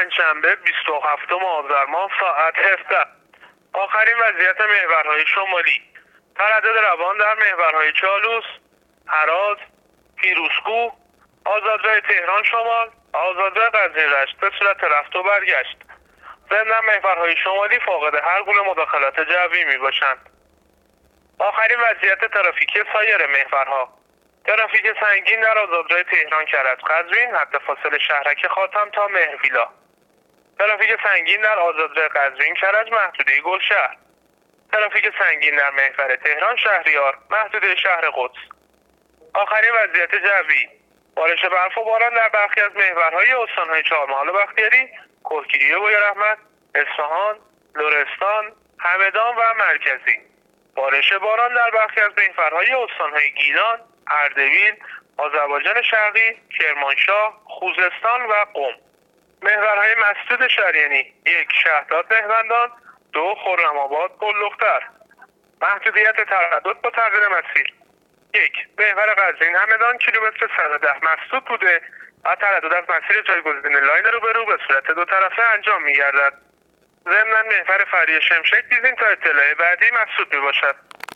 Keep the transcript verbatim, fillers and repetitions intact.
پنجشنبه بیست و هفتم آذر ماه ساعت هفده. آخرین وضعیت محورهای شمالی: تردد روان در محورهای چالوس، هراز، پیروزکوه، آزادراه تهران شمال، آزادراه قزوین رشت به صورت رفت و برگشت. ضمن محورهای شمالی فاقد هر گونه مداخلات جوی می باشند. آخرین وضعیت ترافیکی سایر محورها: ترافیک سنگین در آزادراه تهران کرج قزوین حد فاصله شهرک خاتم تا مهرویلا. ترافیک سنگین در آزادراه قزوین کرج محدوده گلشهر. ترافیک سنگین در محور تهران شهریار محدوده شهر قدس. آخرین وضعیت جوی: بارش برف و باران در برخی از محورهای استانهای چهارمحال و بختیاری، کهگیری و بویراحمد، اصفهان، لرستان، همدان و مرکزی. بارش باران در برخی از محورهای استانهای گیلان، اردبیل، آذربایجان شرقی، کرمانشاه، خوزستان و قم. محورهای مسدود شریانی: یک شهداد مهمندان، دو خرم‌آباد پل‌دختر. محدودیت تردد با تغییر مسیر: یک محور قزوین همدان کیلومتر صد و ده مسدود بوده و تردد از مسیر جایگزین لاین روبرو به صورت دو طرفه انجام می‌گردد. ضمن محور فری شمشک دیزین تا اطلاع بعدی مسدود می‌باشد.